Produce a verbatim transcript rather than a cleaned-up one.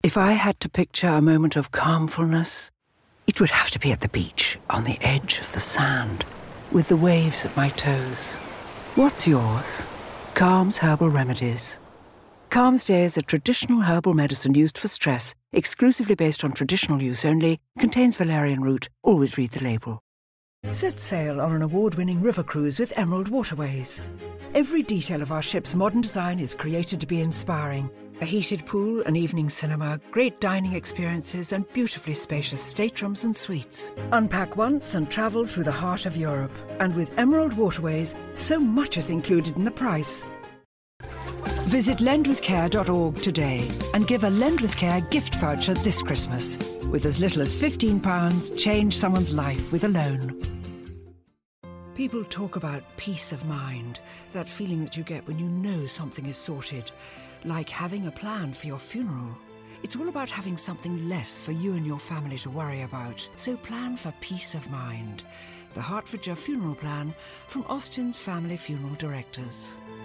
If I had to picture a moment of calmfulness, it would have to be at the beach, on the edge of the sand, with the waves at my toes. What's yours? Calm's Herbal Remedies. Calm's Day is a traditional herbal medicine used for stress, exclusively based on traditional use only, contains valerian root. Always read the label. Set sail on an award-winning river cruise with Emerald Waterways. Every detail of our ship's modern design is created to be inspiring. A heated pool, an evening cinema, great dining experiences and beautifully spacious staterooms and suites. Unpack once and travel through the heart of Europe. And with Emerald Waterways, so much is included in the price. Visit lend with care dot org today and give a Lend with Care gift voucher this Christmas. With as little as fifteen pounds, change someone's life with a loan. People talk about peace of mind, that feeling that you get when you know something is sorted. Like having a plan for your funeral. It's all about having something less for you and your family to worry about. So plan for peace of mind. The Hertfordshire Funeral Plan from Austin's Family Funeral Directors.